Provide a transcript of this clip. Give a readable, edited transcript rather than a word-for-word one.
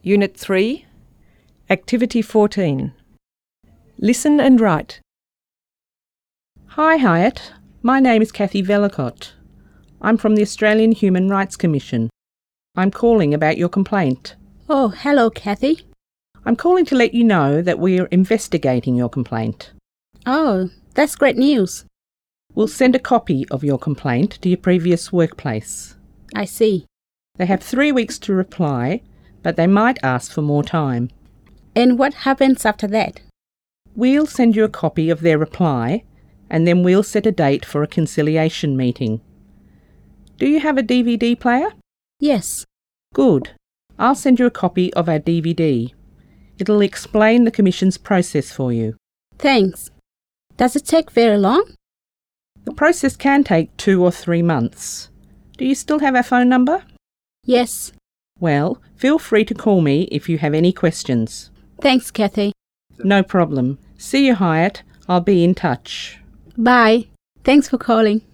Unit 3, Activity 14. Listen and write. Hi Hyatt, my name is Kathy Vellacott. I'm from the Australian Human Rights Commission. I'm calling about your complaint. Oh, hello, Kathy. I'm calling to let you know that we are investigating your complaint. Oh, that's great news. We'll send a copy of your complaint to your previous workplace. I see. They have 3 weeks to reply, but they might ask for more time. And what happens after that? We'll send you a copy of their reply, and then we'll set a date for a conciliation meeting. Do you have a DVD player? Yes. Good. I'll send you a copy of our DVD. It'll explain the Commission's process for you. Thanks. Does it take very long? The process can take 2 or 3 months. Do you still have our phone number? Yes. Well, feel free to call me if you have any questions. Thanks, Kathy. No problem. See you, Hyatt. I'll be in touch. Bye. Thanks for calling.